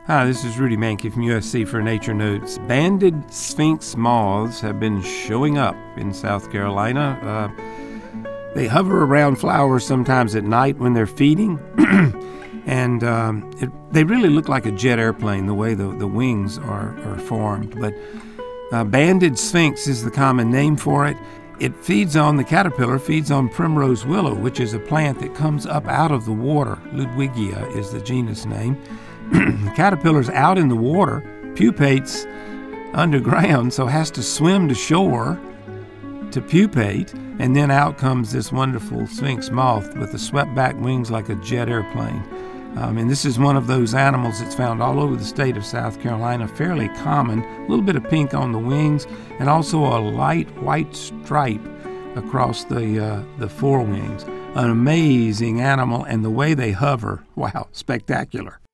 Hi, this is Rudy Mankey from USC for Nature Notes. Banded sphinx moths have been showing up in South Carolina. They hover around flowers sometimes at night when they're feeding, and they really look like a jet airplane the way the wings are formed. But banded sphinx is the common name for it. The caterpillar feeds on primrose willow, which is a plant that comes up out of the water. Ludwigia is the genus name. The caterpillar's out in the water, pupates underground, so has to swim to shore to pupate, and then out comes this wonderful sphinx moth with the swept-back wings like a jet airplane. And this is one of those animals that's found all over the state of South Carolina, fairly common, a little bit of pink on the wings, and also a light white stripe across the forewings. An amazing animal, and the way they hover, wow, spectacular.